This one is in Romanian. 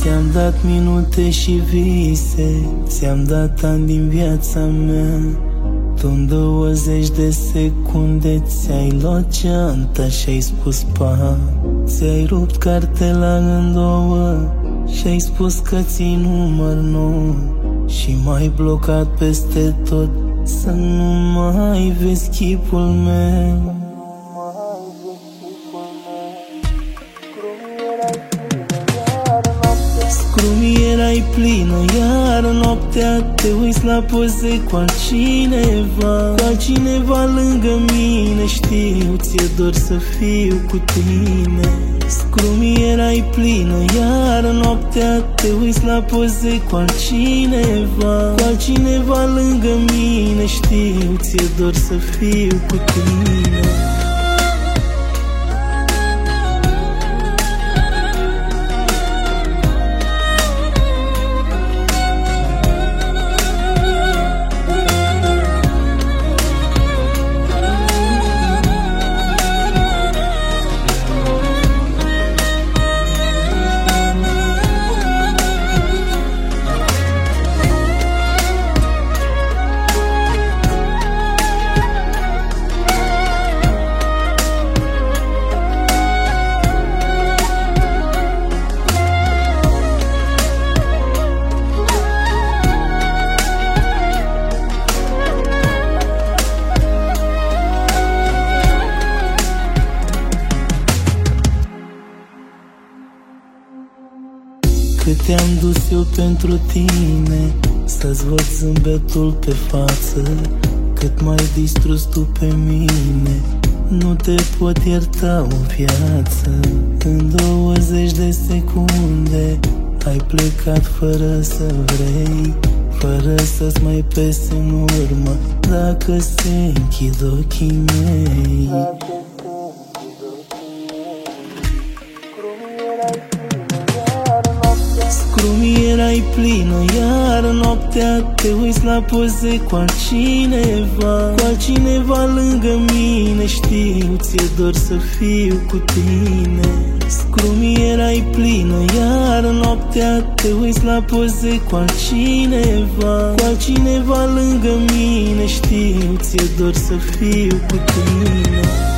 Ți-am dat minute și vise, ți-am dat ani din viața mea. Tu în 20 de secunde ți-ai luat geanta și-ai spus pa. Ți-ai rupt cartela în două și-ai spus că ții număr nou. Și m-ai blocat peste tot să nu mai vezi chipul meu. Scrumierai plină, iar noaptea te uiți la poze cu altcineva lângă mine. Știu, ți-e dor să fiu cu tine. Scrumierai plină, iar noaptea te uiți la poze cu altcineva lângă mine. Știu, ți-e dor să fiu cu tine. Cât te-am dus eu pentru tine, să-ți văd zâmbetul pe față, cât m-ai distrus tu pe mine. Nu te pot ierta o viață. În 20 de secunde ai plecat fără să vrei, fără să-ți mai pese în urmă dacă se închid ochii mei. Scrumierai plină, iar noaptea te uiți la poze cu altcineva lângă mine. Știu, ți-e dor să fiu cu tine. Scrumierai plină, iar noaptea te uiți la poze cu altcineva lângă mine. Știu, ți-e dor să fiu cu tine.